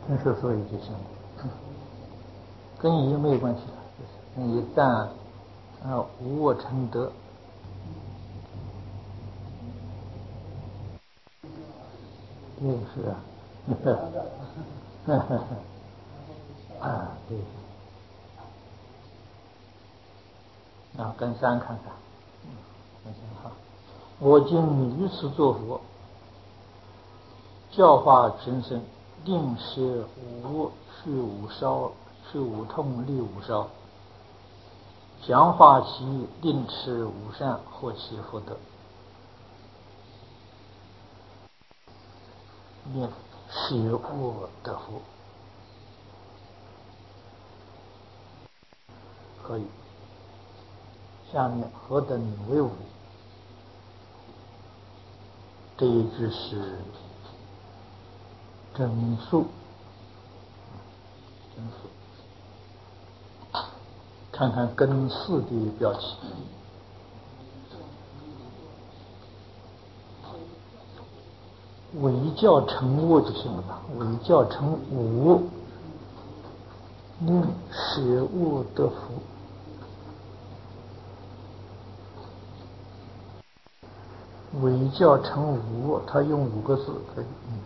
听说所以就行，跟疑没有关系的，就是一旦无我成德，对是啊，对。跟三看看，好。我今于此作佛，教化群生，令舍无我，去无烧，去无痛，立无烧，讲化其意，令持无善，获其福德。念舍我得福，可以。下面何等为无？这一句是真素，真素。看看根四的标题，为教成我就行了吧？为教成无，令舍我得福。为教成无，他用5个字可以，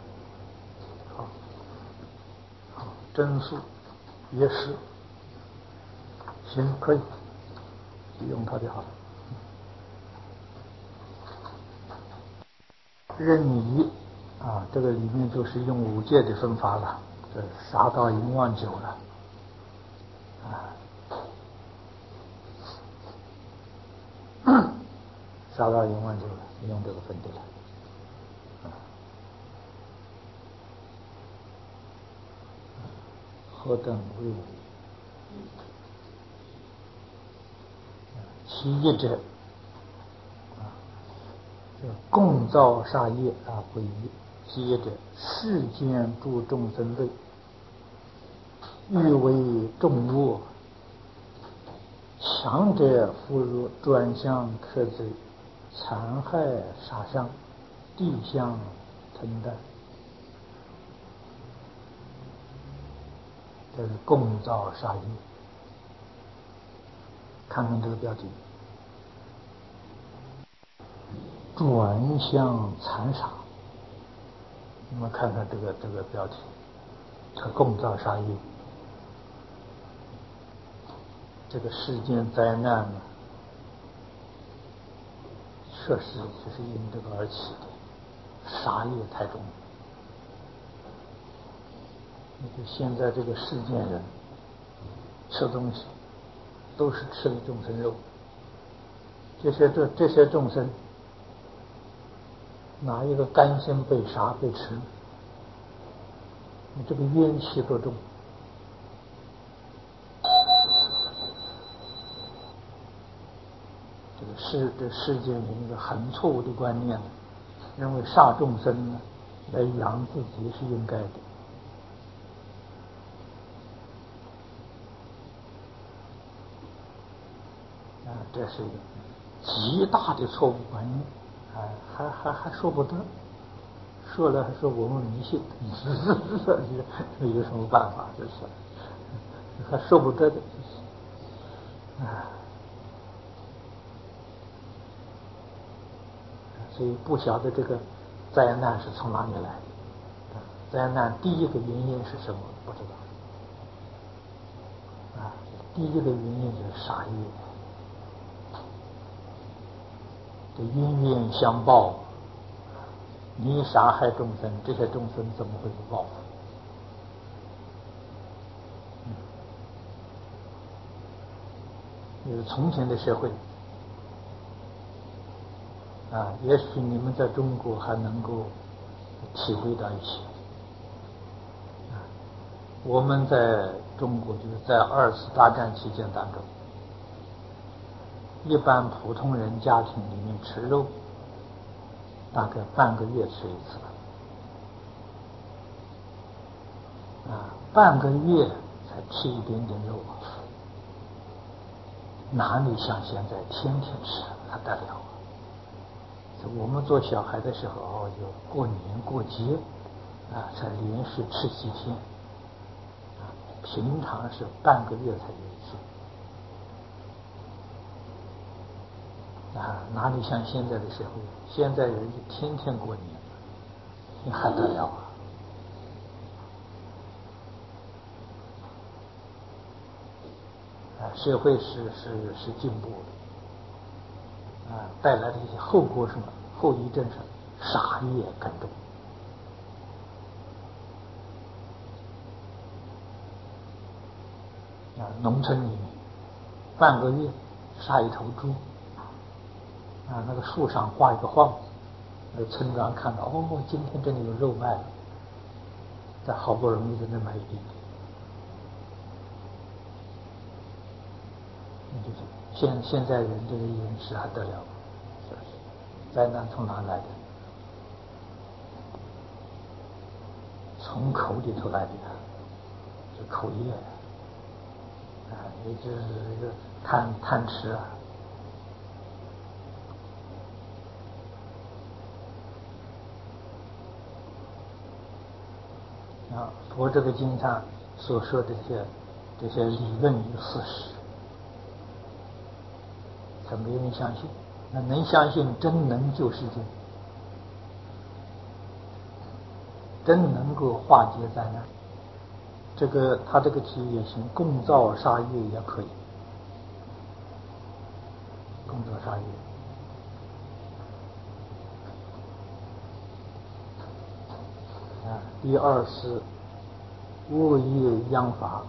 好，真素也是，行，可以用它就好。任意这个里面就是用5戒的分法了，这杀到淫妄酒了杀到淫妄酒了，用这个分的了。何等为无？其一者共造杀业不一。其一者，世间诸众生类，欲为众恶，强者妇孺，专相克贼，残害杀伤，地相承担。这是共造杀业。看看这个标题，转相残杀。你们看看这个标题，它共造杀业。这个世间灾难呢，确实就是因这个而起的，杀业太重了。你看现在这个世间人吃东西都是吃的众生肉，这些众生哪一个甘心被杀被吃？你这个冤气多重！这世间有一个很错误的观念，认为杀众生呢来养自己是应该的。这是一个极大的错误观念，还说不得，说了还说我们迷信，这有什么办法？这是还说不得的，所以不晓得这个灾难是从哪里来的。灾难第一个原因是什么？不知道。第一个原因就是杀业。这冤冤相报，你杀害众生，这些众生怎么会有报复？从前的社会也许你们在中国还能够体会到一些。我们在中国就是在2次大战期间当中，一般普通人家庭里面吃肉大概半个月吃一次半个月才吃一点点肉哪里像现在天天吃，还得了我们做小孩的时候就过年过节才连续吃几天， 平常是半个月才有一次啊，哪里像现在的社会？现在人就天天过年，你还得了啊？社会是进步的啊，带来的一些后果什么后遗症是杀业更重啊。农村里面半个月杀一头猪啊，那个树上挂一个晃子，那个村长看到哦，今天真的有肉卖了，这好不容易在那买一点点。现在人这个饮食还得了？灾难从哪来的？从口里头来的，是口业啊，也就是这个贪吃啊。啊，佛这个经上所说的这些理论与事实，可没人相信。那能相信真能救世界，真能够化解灾难。这个他这个题也行，共造杀业也可以，共造杀业。啊，第二是恶业殃罚。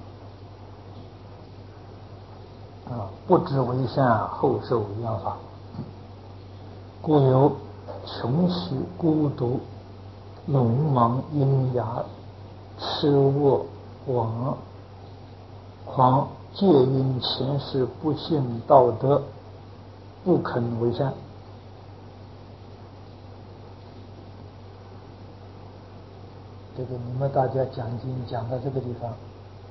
啊，不知为善，后受殃罚。故有穷虚孤独、聋盲喑哑、痴卧妄狂，皆因前世不信道德，不肯为善。这个你们大家讲经讲到这个地方，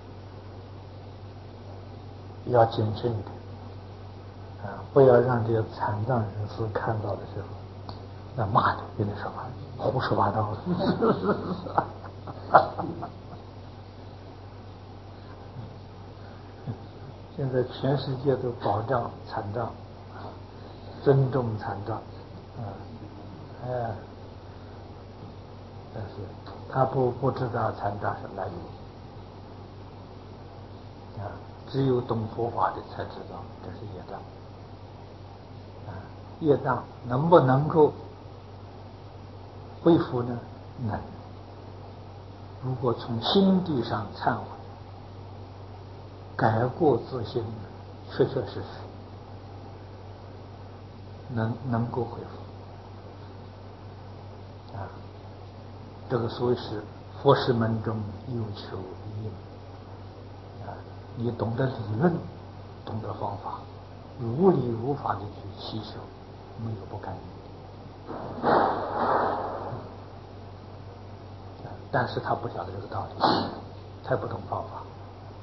要谨慎一点啊，不要让这个残障人士看到的时候，那骂你，跟你说话，胡说八道的。现在全世界都保障残障，尊重残障，但是他不知道残障是来源啊，只有懂佛法的才知道这是业障啊。业障能不能够恢复呢？能。如果从心地上忏悔，改过自新，确实能够恢复啊。这个所谓是佛事门中有求于因啊，你懂得理论，懂得方法，如理如法的去祈求，没有不干净。但是他不晓得这个道理，才不懂方法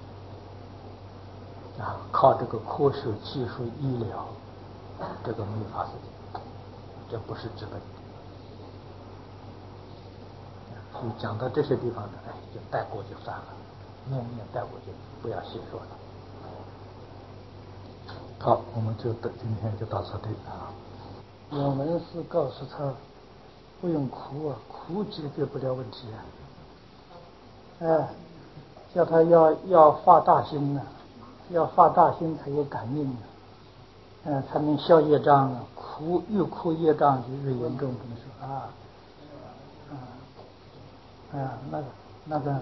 啊！靠这个科学技术医疗，这个没法子的，这不是治本的。所以讲到这些地方呢，就带过就算了，念带过去，不要细说了。好，我们就今天就到此地啊。我们是告诉他不用哭啊，哭解决不了问题啊。叫他要发大心呢，要发大心才有感应呢，才能消业障啊。越哭业障就越严重，不能说那个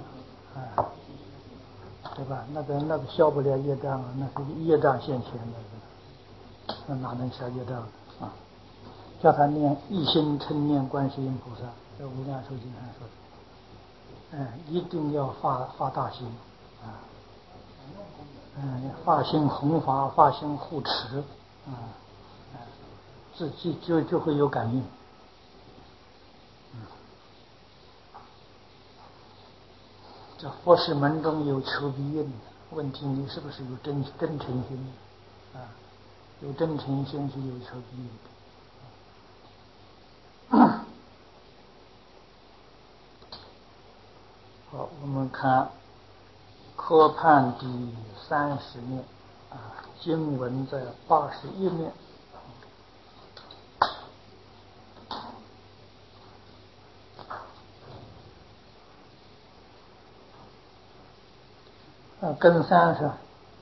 对吧？那个消不了业障啊，那是业障现前的，那哪能消业障啊？叫他念一心称念观世音菩萨，在《无量寿经》上说的，一定要发大心啊，发心弘法，发心护持啊，自己就会有感应。这佛事门中有求必应，问题你是不是有真诚心啊？有真诚心是有求必应的。好，我们看河畔第30面经文在81面。根3是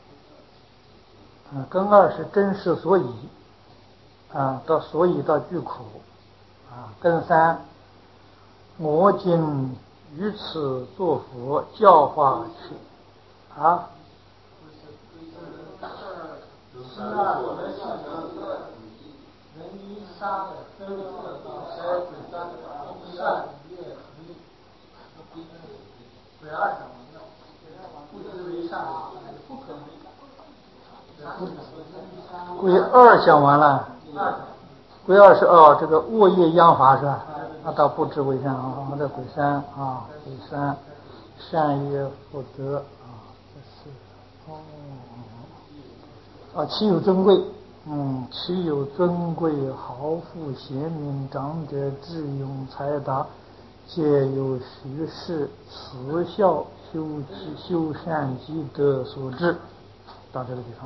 根2是真实所以到所以到句苦根3我今于此作佛教化去归2讲完了，归2是这个卧业央法是吧？到不知为善这归3归3善业福德这是其有尊贵其有尊贵豪富贤明长者智勇才达皆有学识慈孝修善积德所致。到这个地方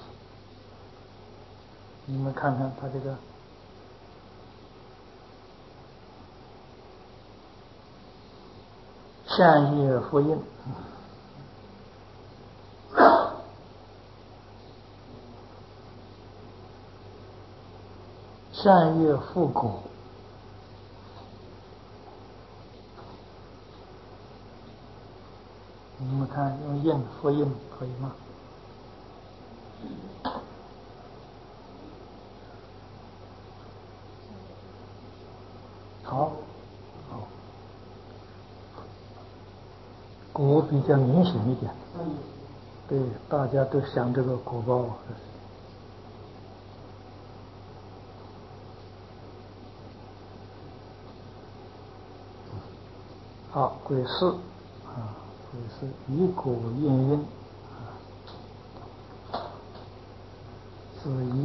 你们看看他这个善业福因善业福果，你们看用印复印可以吗？好，果比较明显一点。对，大家都想这个果报。好，归4归4以果应因子怡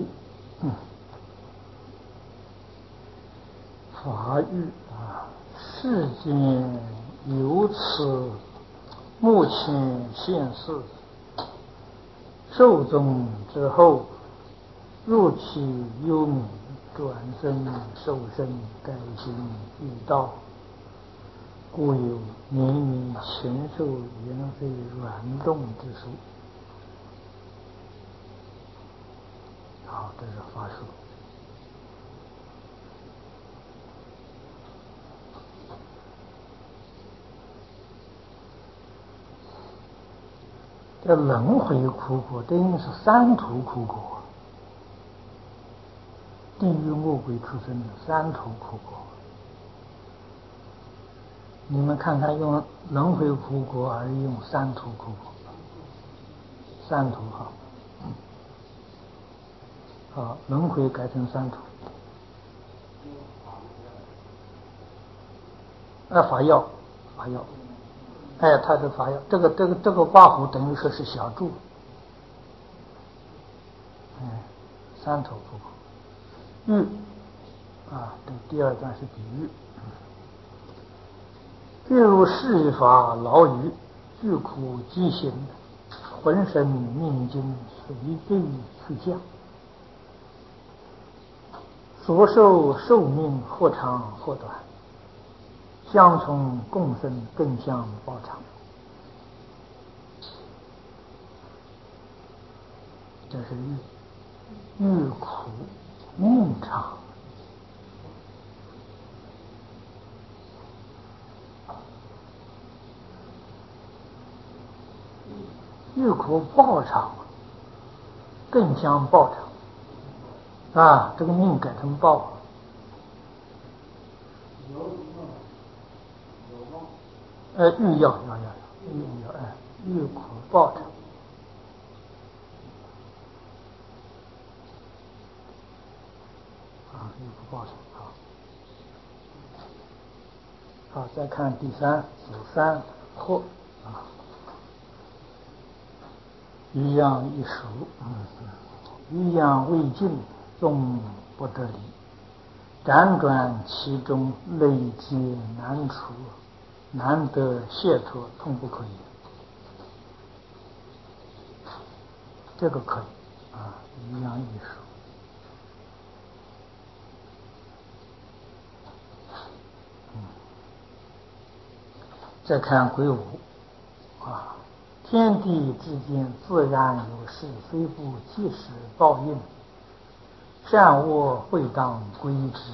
法欲世间由此目前现世寿终之后入其幽冥转生受身改行遇道，故有年年禽兽猿飞软动之术。好，这是法术。这轮回苦果等于是3途苦果，地狱恶鬼出生的3途苦果。你们看看用轮回苦果还是用3途苦果？3途好，轮回改成3途。法药它的法药，这个刮胡等于说是小柱3途苦果。喻对，第2段是比喻。譬如世法劳于具苦疾行，浑身命经随罪去向，所受寿命或长或短，相从共生，更相报偿。这是欲苦命长。欲苦报偿，更相报偿这个命改成报。欲要欲苦报偿。欲苦报偿。好，再看第3子3或余养一熟，余养未尽，终不得离。辗转其中，累劫难除，难得解脱，痛不可言。 这个可以啊，颐养艺术。再看归五啊，天地之间自然有事，虽不即时报应，善恶会当归之。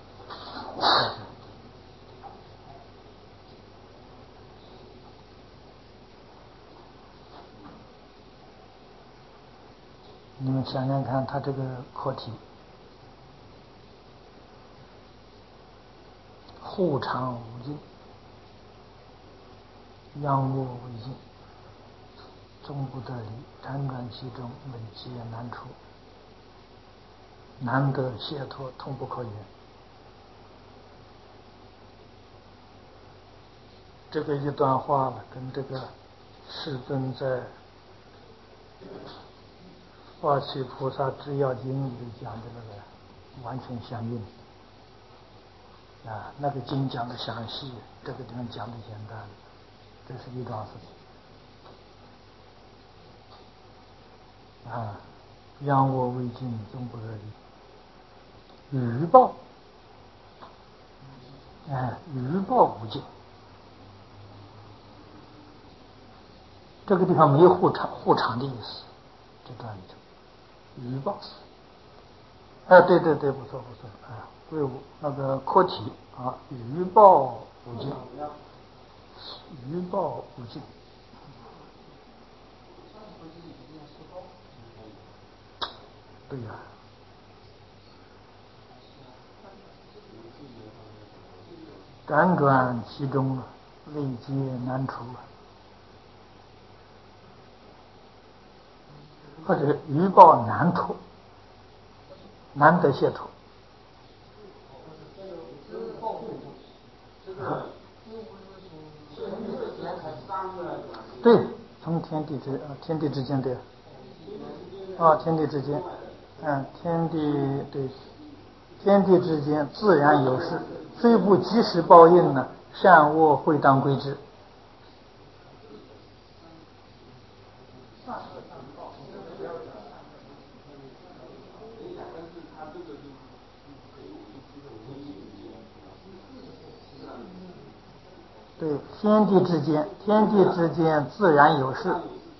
你们想想看，他这个课题护常无尽，阳恶为尽，终不得离，辗转其中，累劫难出，难得解脱，痛不可言。这个一段话呢，跟这个世尊在《发起菩萨制要经》里讲的那个完全相应啊，那个经讲的详细，这个地方讲的简单，这是一桩事情啊。阳恶未尽，终不得离。余报，余报无尽。这个地方没有护常的意思，这段里头余报。对，不错啊，归五那个课题啊，余报无尽，余报无尽。对呀，辗转其中，累劫难除，或者余报难脱，难得解脱。对，从天地之间对，天地之间，天地之间自然有事，虽不及时报应呢，善恶会当归之。对，天地之间自然有事。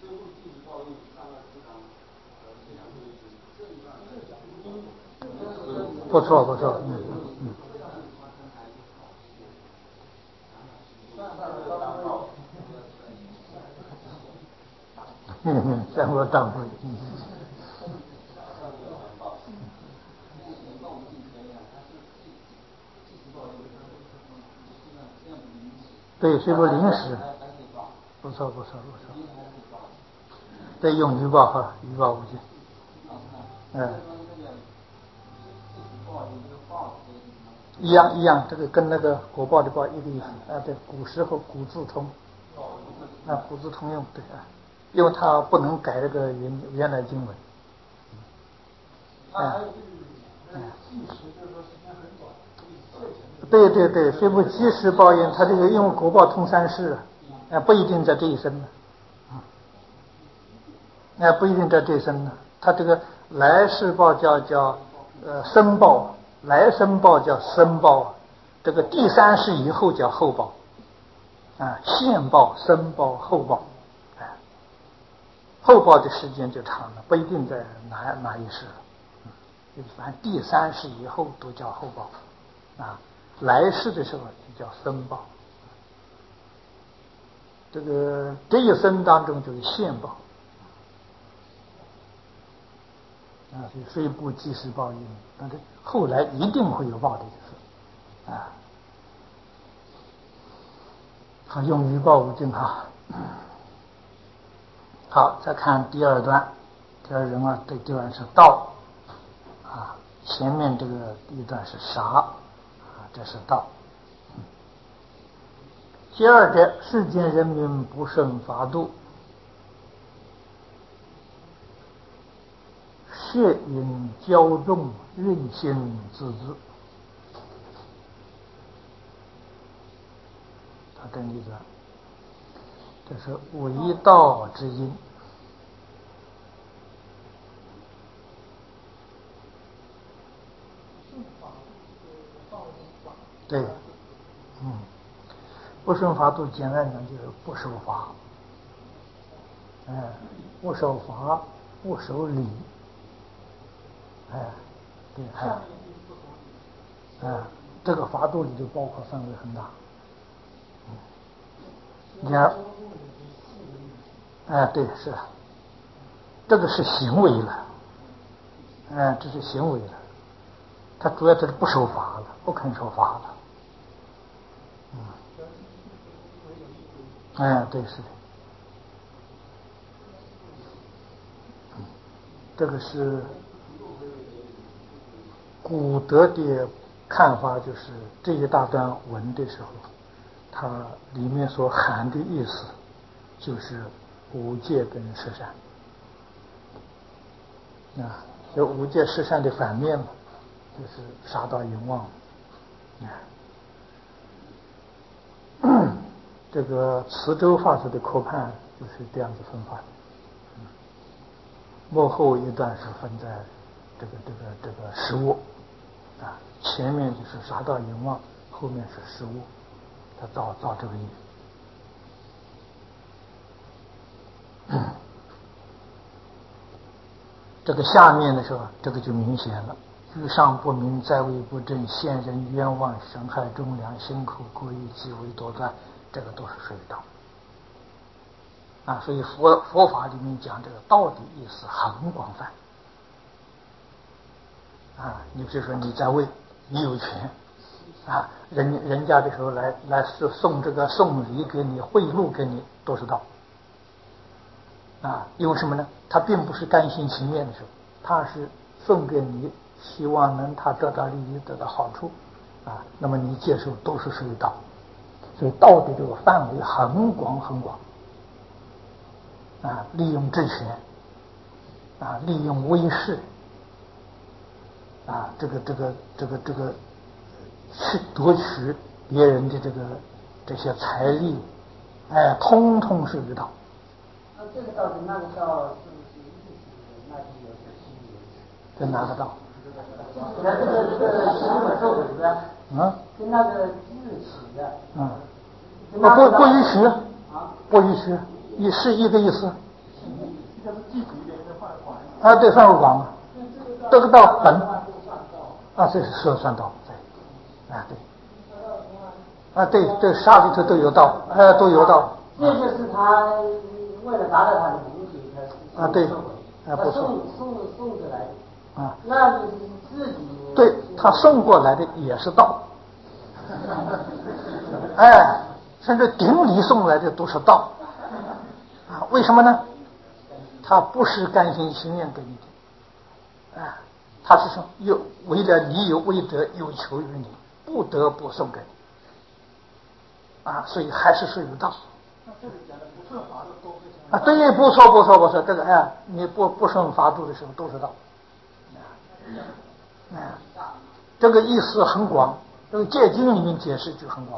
不错，善恶当归。对，虽不临时，不错。对，用余报哈，余报无尽。一样，这个跟那个果报的报一个意思啊。对，古时候古字通，古字通用，对啊，因为它不能改这个原来经文。对，虽不及时报应，他这个因为果报通三世不一定在这一生呢，不一定在这一生呢。他这个来世报叫生报，来生报叫生报，这个第三世以后叫后报现报、生报、后报，后报的时间就长了，不一定在哪一世了。反正第三世以后都叫后报来世的时候就叫生报。这一生当中就是现报所以虽不及时报应，但是后来一定会有报的意思好，用余报无尽哈。好，再看第二段，第二人这第二段是道前面这个一段是杀这是道。第二者，世间人民不胜法度，血饮骄纵，任性自恣。他这一段，这是为道之因。 对，不胜法度简单讲就是不守法，不守法，不守礼，对，这个法度里就包括范围很大。你看，对，是，这个是行为了，这是行为了，他主要就是不守法了，不肯守法了。对，是的，这个是古德的看法，就是这一大段文的时候，它里面所含的意思就是五戒跟十善。就五戒十善的反面嘛，就是杀盗淫妄。这个慈州法师的科判就是这样子分法的。幕后一段是分在这个食物，前面就是杀盗淫妄，后面是食物，他造这个意。这个下面的时候，这个就明显了。居上不明，在位不正，陷人冤枉，伤害忠良，心口故意，即为多端，这个都是属于道。所以佛法里面讲这个道的意思很广泛。你比如说你在位，你有权，人家的时候来送礼给你，贿赂给你，都是道。因为什么呢？他并不是甘心情愿的时候，他是送给你，希望能他得到利益，得到好处，那么你接受都是属于道。所以道的这个范围很广很广，利用职权，利用威势，这个去夺取别人的这些财力，通通是于道。 那这个道跟那个道是不是一体的？那就有点区别。 跟哪个道？ 这个行为受毁的，跟那个自取的， 不允许，不允许，是一个意思。 这个是具体一点的范围广。 对，范围广，这个道本这是算道，对，对，这沙里头都有道，都有道。 这就是他为了达到他的目的，他对， 他送过来的，那你自己对他送过来的也是道，甚至顶礼送来的都是道，为什么呢？他不是甘心情愿给你的，他是说为了你有威德，有求于你，不得不送给你，所以还是属于道。 那这里讲的不顺法度都会对，不错，这个你不顺法度的时候都是道，这个意思很广，这个戒经里面解释就很广。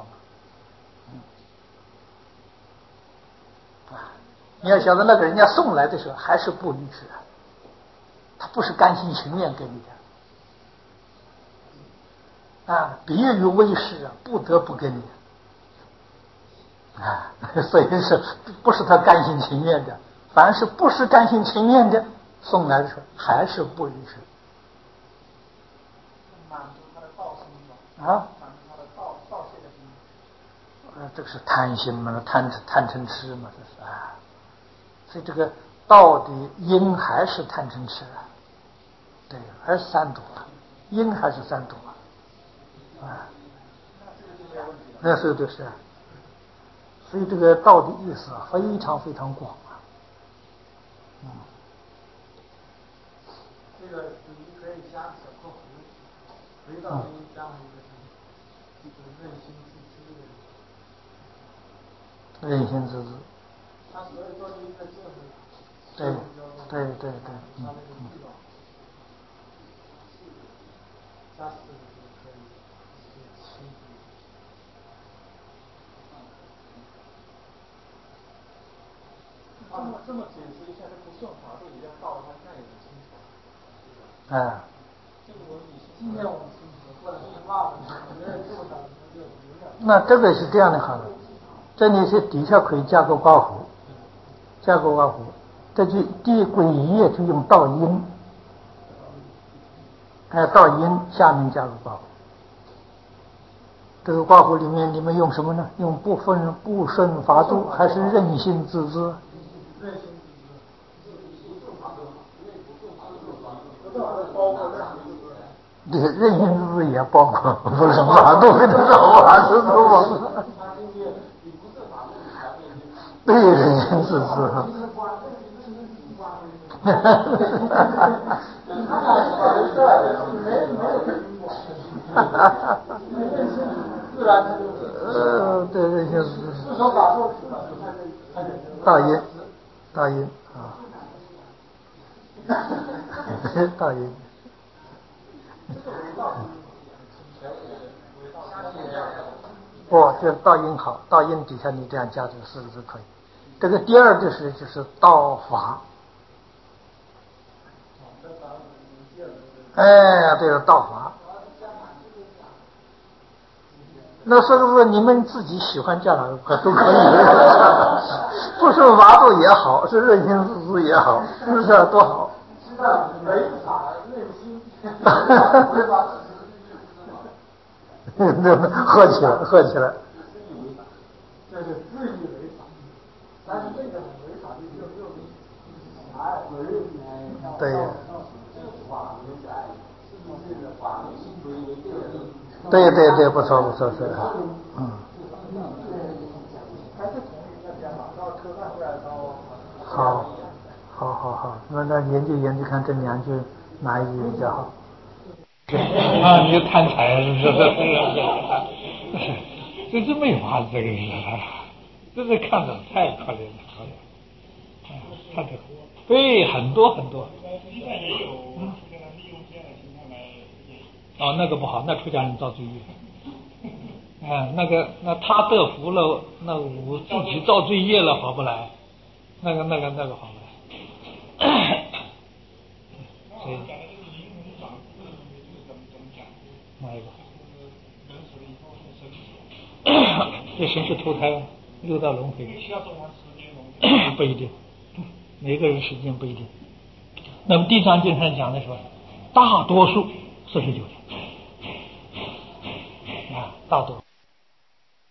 你要晓得那个人家送来的时候还是不允许，他不是甘心情愿给你的，比喻威势，不得不给你，所以是不是他甘心情愿的？凡是不是甘心情愿的送来的时候还是不允许。 满足他的道心嘛， 满足他的道谢的心。 这个是贪心嘛，贪嗔痴嘛，这是所以这个道的因还是贪嗔痴，对，还是三毒，因还是三毒那是对是。所以这个道的意思非常非常广这个你可以加小括弧，回到加上一个就是任心自知的。 任心自知。 他所以说的一个就是对， 他那个地方加四个就可以清楚。这么解释一下，这不顺法度也要道他那也很清楚。这个我们今天我们清楚，或者是骂的，没人做到。 那这个是这样的好了，这里是底下可以加个括弧，加个括弧，这就第一归一页就用倒音，倒音下面加个括弧。这个括弧里面你们用什么呢？用不胜法度还是任性自知？对，任性自知也包括不胜法度跟这法度都包括。对，任性自知。对，任性自知。大音啊，大音。这倒音好，倒音底下你这样加这个四个字可以。这个第二就是道法。对了，道法。那是不是你们自己喜欢加哪个都可以？不胜法度也好，是任性自知也好，是不是多好？ 违法任心。 喝起来。 这是自以为法，但是这个违法就对呀。对，不错，是。好，那研究看这两句哪一句比较好。你就贪财，这是没法子，这个是，这是看着太可怜了，看着，对，很多。那个不好，那出家人造罪业。那他得福了，那我自己造罪业了，划不来。那个划不来。所以哪一个？这神是投胎六道轮回。不一定，每个人时间不一定。那么地藏经上讲的说，大多数49天大多数。